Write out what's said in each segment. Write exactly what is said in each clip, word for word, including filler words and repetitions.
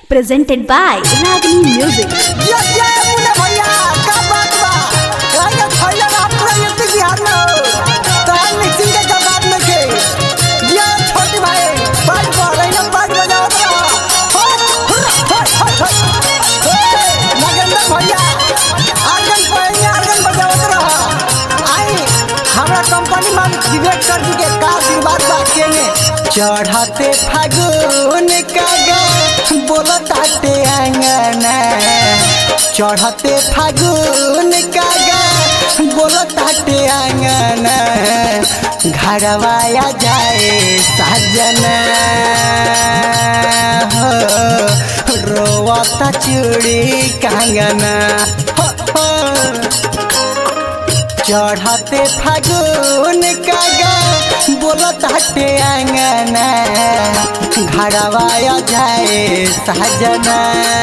Presented by Ragini Music. ये ये मुन्ना भैया का बात बा ये थैला रात पूरा यूपी बिहार में हो तो हम मिक्सिंग के जवाब में के ये छोटी भाई बाज बा रही ना बाज बजाओ तो हो हो हो हो नगेंद्र भैया आर्गन पहले आर्गन बजाओ तो आई हमारा कंपनी मालिक डायरेक्टर जी के का आशीर्वाद बा केने चढ़ाते फागुन का गा बोलो ताटे आंगना चढ़ते फागुन का गा बोलो ताटे आंगना घरवाया जाए साजना हो रोवता चूड़ी कंगना हो, हो। चढ़ते फागुन का गा बोलो ताटे आंगना घरवाया जाए साजना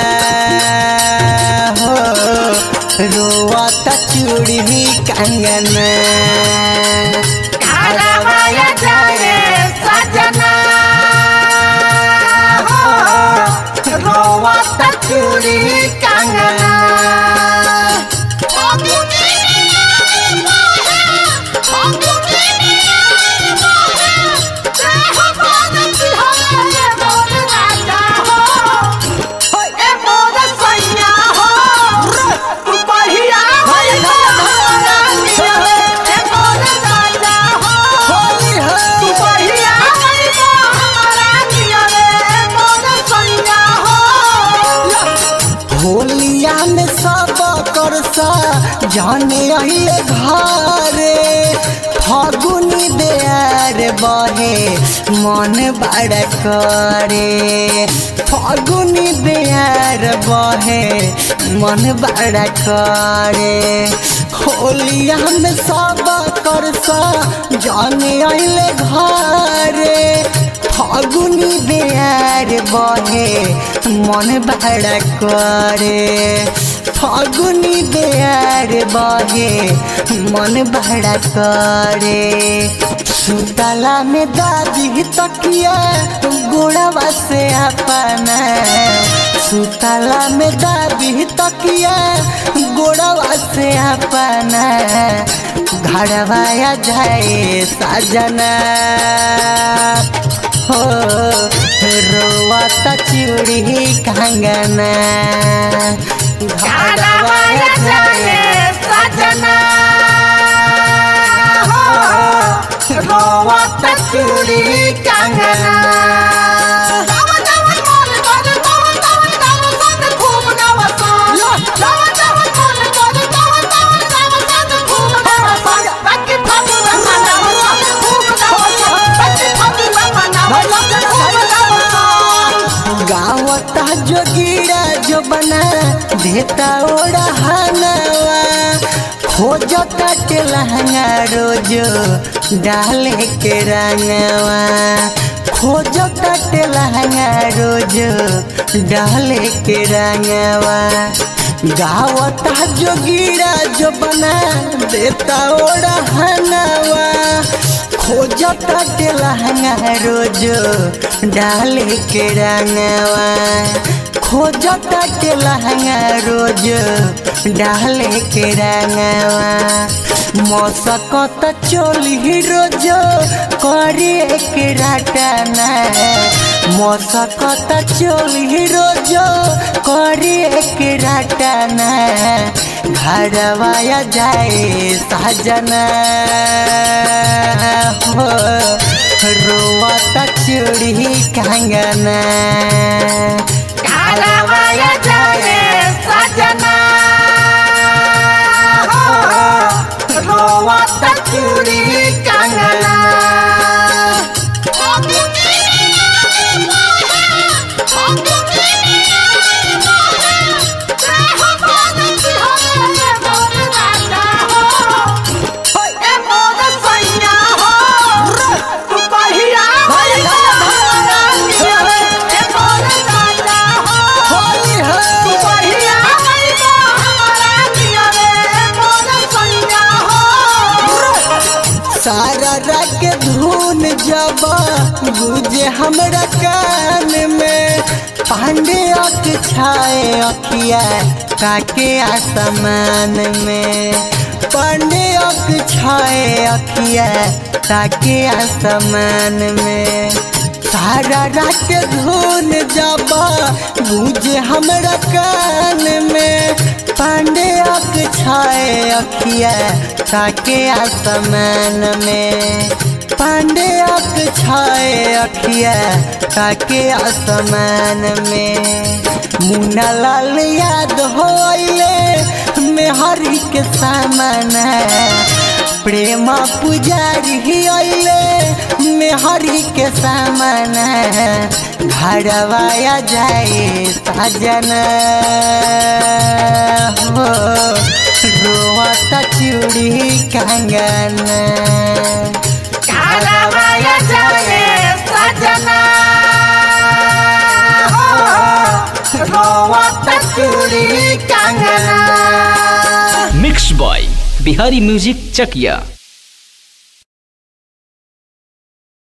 हो रोवता चूड़ी कंगना घरवाया जाए साजना हो रोवता चूड़ी कंगना होलिया में सब करसा जाने अइले घरे फागुनी बेर बहे मन बड़ करे फागुनी बेर बहे मन बड़ करे होलिया में सब करसा जाने अइले घरे फागुनी बेर बहे मन बड़ करे फागुनी बेर बहे मन बड़ करे सुतला में दादी तकिया गोड़वा से अपना सुतला में दादी तकिया गोड़वा से अपना घरवाया जाए साजना हो रोवता चूड़ी कंगना घरवाया जाए साजना हो रोवता चूड़ी कंगना गावता जोगिरा जो बना देता ओड़ा हनवा खोजता के लहंगा रोज डाले के रंगवा खोजता के लहंगा रोज डाले के रंगवा गावता जोगिरा जो बना देता ओड़ा हनवा खोजता के लहंगा रोज डाले के रंगवा खोजता के लहंगा रोज डाले के रंगवा मौसकत चोली रोज करे के रटना मौसकत चोली रोज करे के रटना घरवाया जाए साजना हो रोवता चूड़ी कंगना घरवाया जाए साजना हो रोवता चूड़ी कंगना सारा रख धुन जब गुजे हमरा कान में पांडे अक छाए अखिया ताके आसमान में, पांडे अक छाए अखिया ताके आसमान में। सारा रात धुन जाबा गूंजे हमरा कान में, पांडे अक छाए अखिया ताके आसमान में, पांडे अक छाए अखिया ताके आसमान में। मुन्ना लाल याद होइले मेहरी के सामान, प्रेमा पुजारी ही आइले मेहरी के सामान। घरवाया जाए साजना हो रोता चूड़ी कंगना, घरवाया जाए सजना हो रोता चूड़ी कंगना। मिक्स बॉय बिहारी म्यूजिक चकिया।